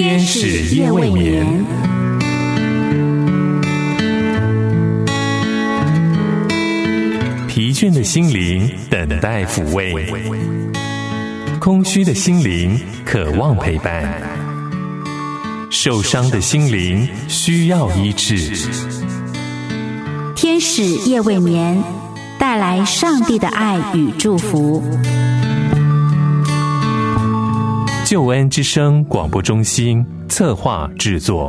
天使夜未眠。疲倦的心灵等待抚慰，空虚的心灵渴望陪伴，受伤的心灵需要医治。 天使夜未眠，带来上帝的爱与祝福。 救恩之声广播中心策划制作。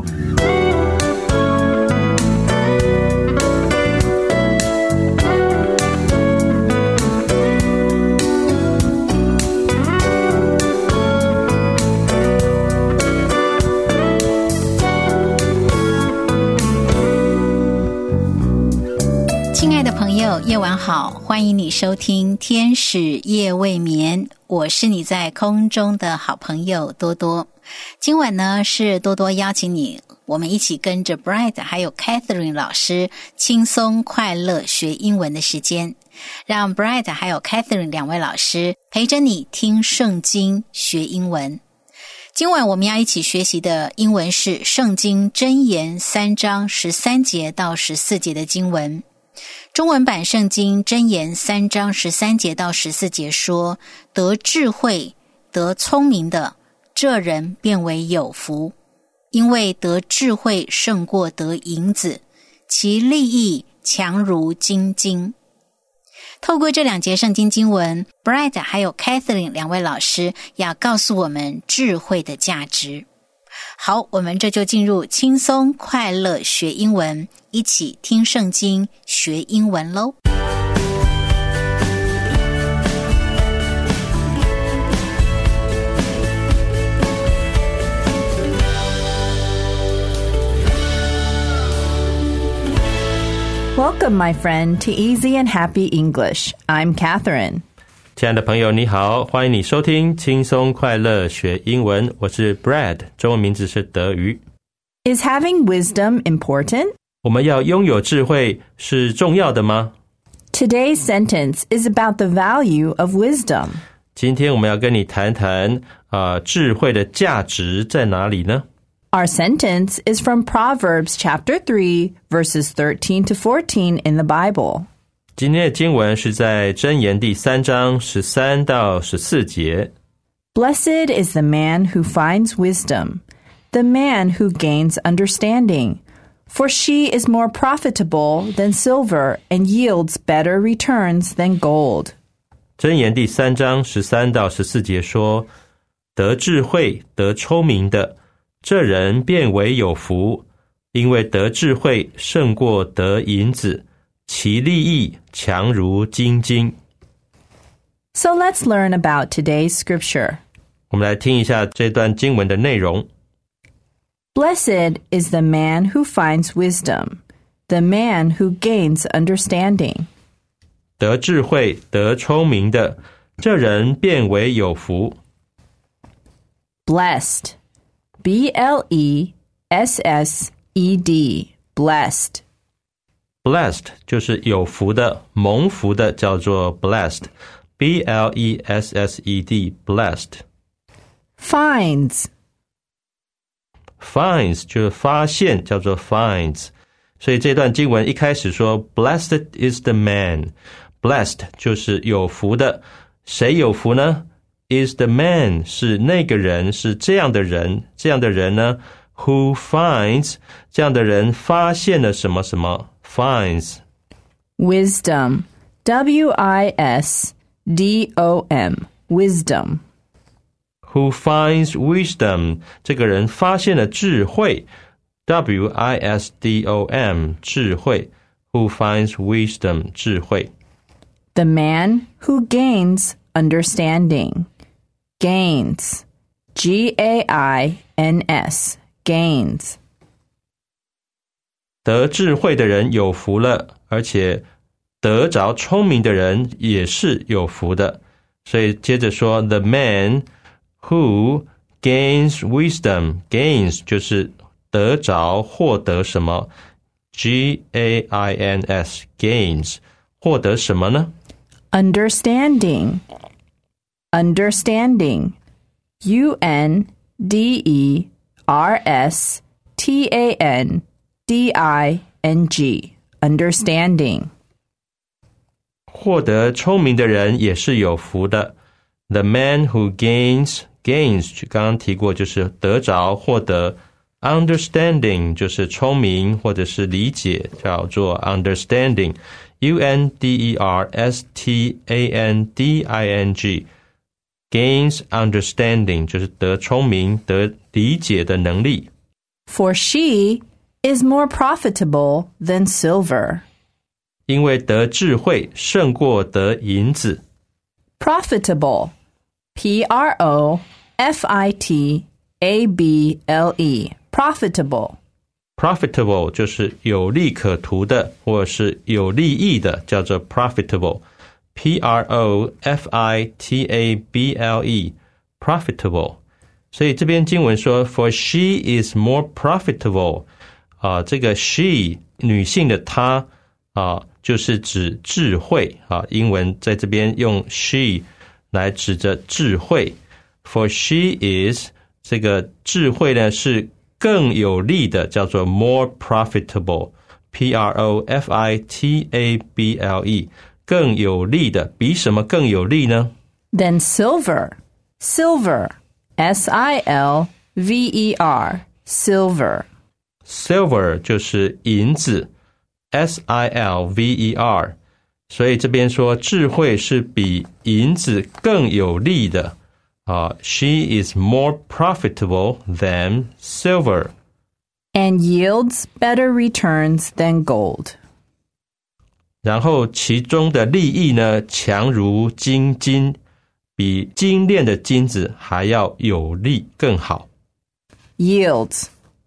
亲爱的朋友，夜晚好，欢迎你收听天使夜未眠，我是你在空中的好朋友多多。今晚呢，是多多邀请你，我们一起跟着 Brad 还有 Catherine 老师轻松快乐学英文的时间，让 Brad 还有 Catherine 两位老师陪着你听圣经学英文。今晚我们要一起学习的英文是圣经箴言3章13节到14节的经文。中文版圣经箴言3章13节到14节说，得智慧得聪明的，这人便为有福，因为得智慧胜过得银子，其利益强如金金。透过这两节圣经经文， Brad 还有 Catherine 两位老师要告诉我们智慧的价值。好，我们这就进入轻松快乐学英文，一起听圣经学英文咯。 Welcome, my friend, to Easy and Happy English. I'm Catherine. 亲爱的朋友你好，欢迎你收听轻松快乐学英文，我是 Brad， 中文名字是德瑜。 Is having wisdom important? 我们要拥有智慧是重要的吗？ Today's sentence is about the value of wisdom. 今天我们要跟你谈谈智慧的价值在哪里呢？ Our sentence is from Proverbs chapter 3, verses 13 to 14 in the Bible. 今天的经文是在箴言第3章13到14节。 Blessed is the man who finds wisdom, the man who gains understanding, for she is more profitable than silver and yields better returns than gold. 箴言第3章13到14节说，得智慧得聪明的，这人便为有福，因为得智慧胜过得银子，其利益强如金金。 So let's learn about today's scripture. 我们来听一下这段经文的内容。 Blessed is the man who finds wisdom, the man who gains understanding. 得智慧得聪明的，这人便为有福。 Blessed, B-L-E-S-S-E-D, blessed. Blessed 就是有福的蒙福的，叫做 blessed， B-L-E-S-S-E-D, blessed. Finds 就是发现，叫做 finds。 所以这段经文一开始说 Blessed is the man， Blessed 就是有福的。谁有福呢？ Is the man 是那个人，是这样的人。这样的人呢 Who finds 这样的人发现了什么什么 Finds Wisdom, W-I-S-D-O-M, wisdom. Who finds wisdom 这个人发现了智慧 W-I-S-D-O-M 智慧 Who finds wisdom 智慧。 The man who gains understanding. Gains, G-A-I-N-S, gains. 得智慧的人有福了，而且得着聪明的人也是有福的。所以接着说 The man who gains wisdom, gains 就是得着获得什么 G-A-I-N-S, gains 获得什么呢？ Understanding, understanding, U-N-D-E understanding. 获得聪明的人也是有福的。The man who gains 刚刚提过，就是得着获得。Understanding 就是聪明或者是理解，叫做 understanding。understanding gains understanding 就是得聪明得理解的能力。 For she is more profitable than silver. 因为得智慧胜过得银子。 Profitable P-R-O-F-I-T-A-B-L-E Profitable 就是有利可图的或者是有利益的，叫做 profitable。 P-R-O-F-I-T-A-B-L-E Profitable。 所以这边经文说 For she is more profitable，这个 she 女性的她就是指智慧英文在这边用 she 来指着智慧。 For she is 这个智慧呢是更有利的，叫做 more profitable。 P-R-O-F-I-T-A-B-L-E 更有利的，比什么更有利呢？ Then silver S-I-L-V-E-R Silver 就是银子 S-I-L-V-E-R， 所以这边说智慧是比银子更有利的She is more profitable than silver. And yields better returns than gold. 然后其中的利益呢，强如精金，比精炼的金子还要有利更好。 Yields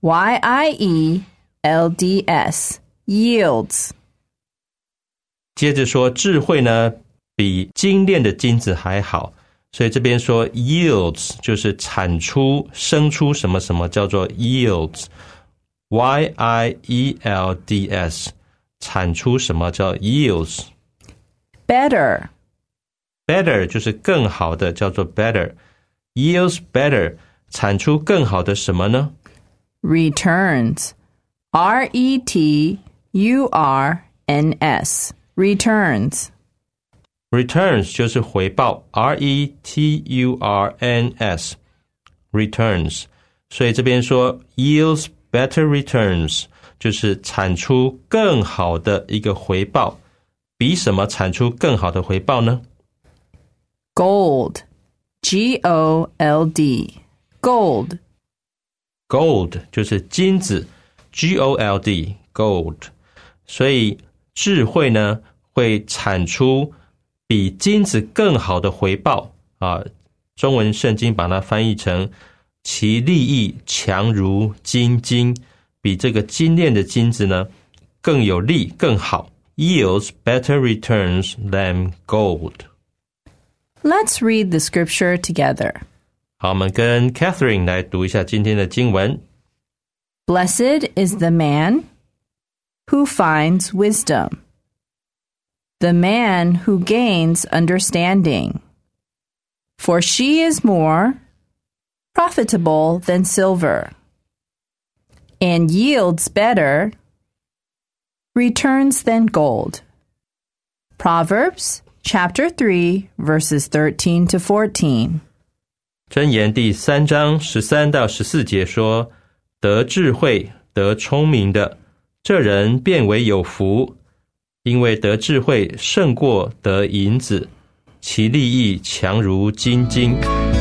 Y-I-E-L-D-S Yields。 接着说智慧呢，比精炼的金子还好。所以这边说 yields 就是产出生出什么什么，叫做 yields Y-I-E-L-D-S 产出什么叫 yields。 Better 就是更好的，叫做 better。 yields better 产出更好的什么呢？ Returns R-E-T-U-R-N-S Returns 就是回报 R-E-T-U-R-N-S Returns。 所以这边说 yields better returns 就是产出更好的一个回报。比什么产出更好的回报呢？ Gold G-O-L-D Gold 就是金子 G-O-L-D Gold。 所以智慧呢会产出比金子更好的回报中文圣经把它翻译成其利益强如精金，比这个精炼的金子呢更有利更好。 Yields better returns than gold。 Let's read the scripture together. 好，我们跟 Catherine 来读一下今天的经文。 Blessed is the man who finds wisdom, the man who gains understanding. For she is more profitable than silver, and yields better returns than gold. Proverbs chapter 3, verses 13 to 14. 箴言第3章13到14节说，得智慧得聪明的，这人便为有福，因为得智慧胜过得银子，其利益强如精金。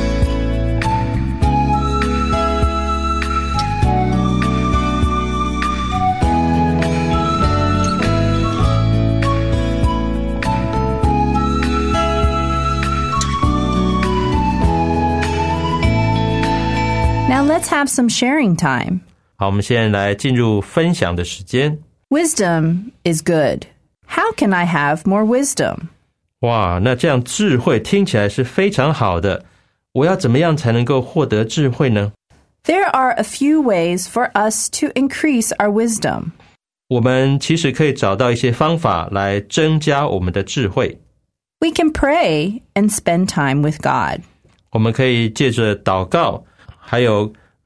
Now let's have some sharing time. 好，我们现在来进入分享的时间。 Wisdom is good. How can I have more wisdom? 哇，那这样智慧听起来是非常好的。我要怎么样才能够获得智慧呢？ There are a few ways for us to increase our wisdom. 我们其实可以找到一些方法来增加我们的智慧。 We can pray and spend time with God. 我们可以借着祷告，还有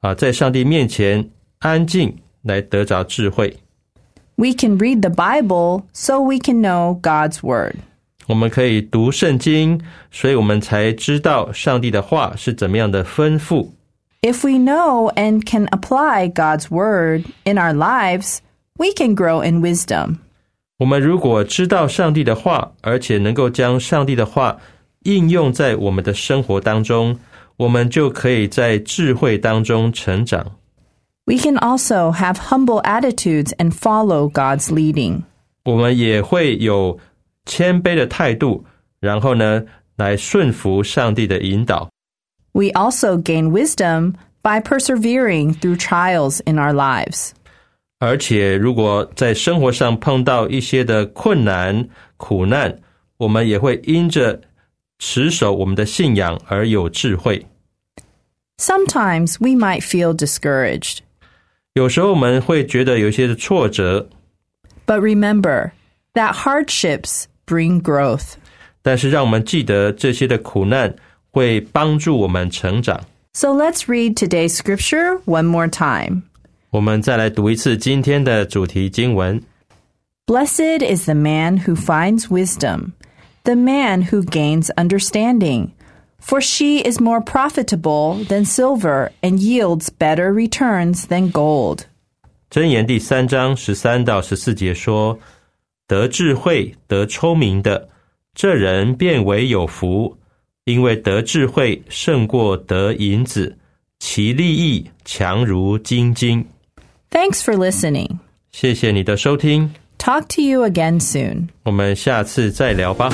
在上帝面前安静来得着智慧。 We can read the Bible so we can know God's word. 我们可以读圣经，所以我们才知道上帝的话是怎么样的吩咐。 If we know and can apply God's word in our lives, we can grow in wisdom. 我们如果知道上帝的话，而且能够将上帝的话应用在我们的生活当中，我们就可以在智慧当中成长。 We can also have humble attitudes and follow God's leading. 我们也会有谦卑的态度，然后呢，来顺服上帝的引导。 We also gain wisdom by persevering through trials in our lives. 而且如果在生活上碰到一些的困难、苦难，我们也会因着持守我们的信仰而有智慧。 Sometimes we might feel discouraged. 有时候我们会觉得有一些的挫折。 But remember that hardships bring growth. 但是让我们记得这些的苦难会帮助我们成长。 So let's read today's scripture one more time. 我们再来读一次今天的主题经文。 Blessed is the man who finds wisdom, the man who gains understanding, for she is more profitable than silver and yields better returns than gold. 箴言第3章13到14节说，得智慧得聪明的，这人便为有福，因为得智慧胜过得银子，其利益强如金金。 Thanks for listening. 谢谢你的收听。 Talk to you again soon. 我们下次再聊吧。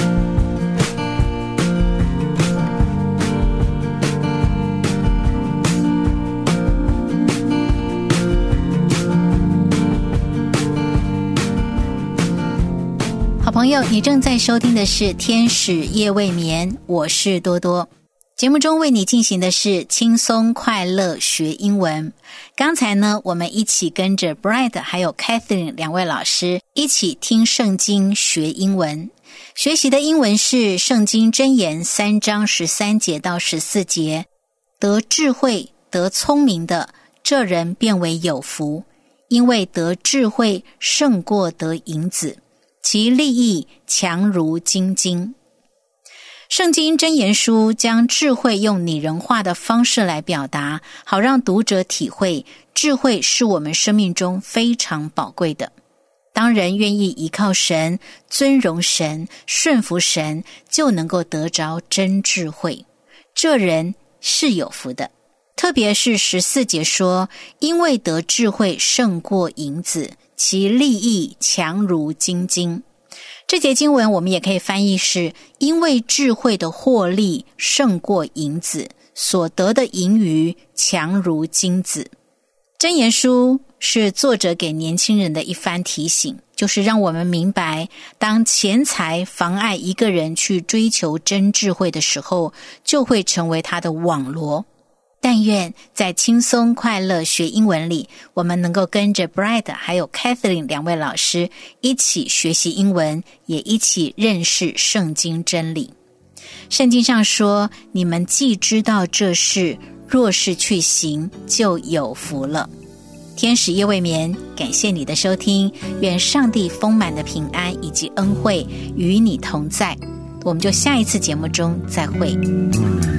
好朋友，你正在收听的是天使夜未眠，我是多多。节目中为你进行的是轻松快乐学英文。刚才呢，我们一起跟着 Brad 还有 Catherine 两位老师一起听圣经学英文。学习的英文是圣经箴言3章13节到14节，得智慧得聪明的，这人变为有福，因为得智慧胜过得银子，其利益强如金金。圣经箴言书将智慧用拟人化的方式来表达，好让读者体会智慧是我们生命中非常宝贵的。当人愿意依靠神、尊荣神、顺服神，就能够得着真智慧，这人是有福的。特别是14节说，因为得智慧胜过银子，其利益强如金金。这节经文我们也可以翻译是，因为智慧的获利胜过银子，所得的盈余强如金子。箴言书是作者给年轻人的一番提醒，就是让我们明白，当钱财妨碍一个人去追求真智慧的时候，就会成为他的网罗。但愿在轻松快乐学英文里，我们能够跟着 Brad 还有 Catherine 两位老师一起学习英文，也一起认识圣经真理。圣经上说，你们既知道这事，若是去行，就有福了。天使夜未眠，感谢你的收听，愿上帝丰满的平安以及恩惠与你同在。我们就下一次节目中再会。